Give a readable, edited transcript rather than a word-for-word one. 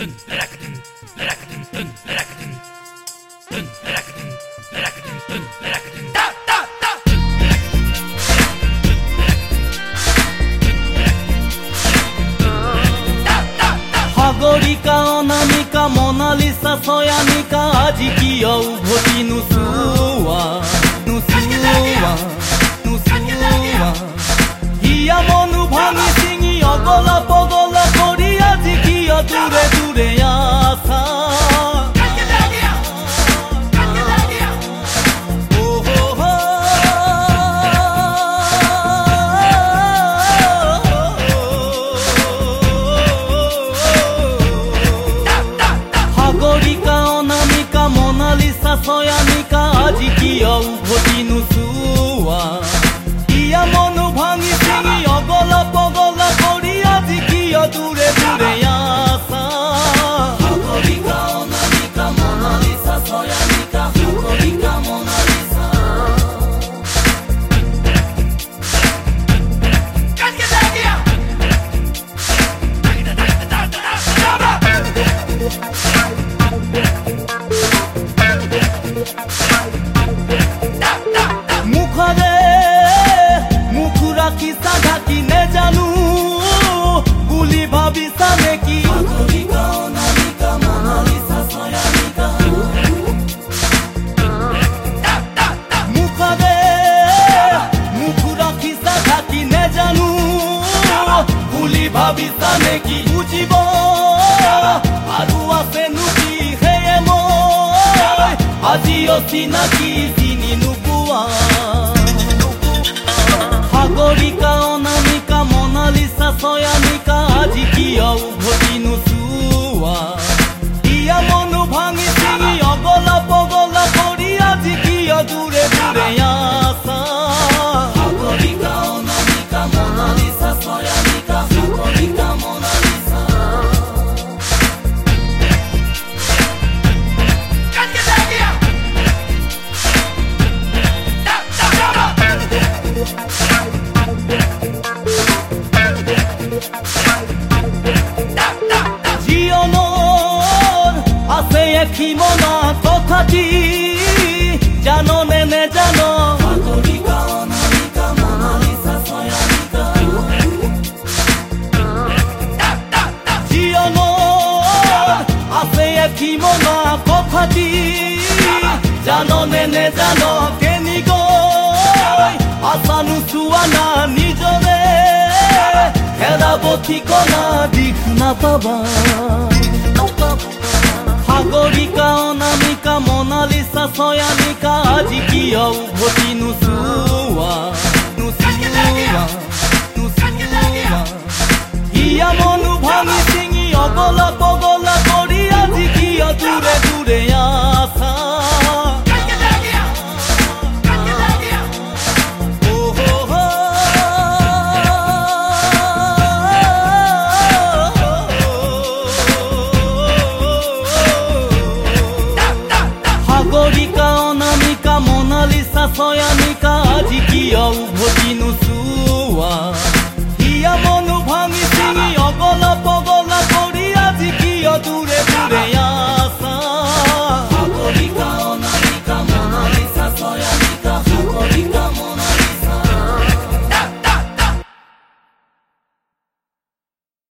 সাগৰিকা অনামিকা মনালিসা ছয়ানিকা আজি কিয় উভতি নুচুৱা হিয়া মনু ভাঙি চিঙি অগলা পগলা কৰি আজি কিয় দূৰে দূৰে আছা সাগৰিকা অনামিকা মনালিসা ছয়ানিকা আজি কিয় উভতি নুচুৱা হিয়া মনু ভাঙি চিঙি অগলা পগলা কৰি আজি কিয় দূৰে দূৰে আছা সাগৰিকা অনামিকা মনালিসা ছয়ানিকা সাগৰিকা মনালিসা মুখৰে মুখ ৰাখি সাধাকি নেজানো বুলি ভাবিছা নেকি সাগৰিকা অনামিকা মনালিসা ছয়ানিকা মুখৰে মুখ ৰাখি সাধাকি নেজানো বুলি ভাবিছা নেকি বুজিব আৰু আছে নুকি হেয়ে মই আজি অচিনাকি চিনি নোপোৱা সাগৰিকা অনামিকা মনালিসা ছয়ানিকা আজি কিয় উভতি নুচুৱা হিয়া মনু ভাঙি চিঙি অগলা পগলা কৰি আজি কিয় দূৰে দূৰে আছা সাগৰিকা অনামিকা মনালিসা ছয়ানিকা সাগৰিকা মনালিসা জীৱনৰ আছে এখিমনা কথাটি জাননে নেজানো সাগৰিকা অনামিকা মনালিসা ছয়ানিকা জীৱনৰ আছে এখিমনা কথাটি জাননে নেজানো কেনি গৈ আছা নোচোৱা না নিজৰে হেৰাব ঠিকনা দিশ নাপাবা সাগৰিকা অনামিকা মনালিসা ছয়ানিকা আজি কিয় উভতি নুচুৱা হিয়া মনু ভাঙি চিঙি অগলা পগলা কৰি আজি কিয় দূৰে দূৰে আছা সাগৰিকা অনামিকা মনালিসা ছয়ানিকা আজি কিয়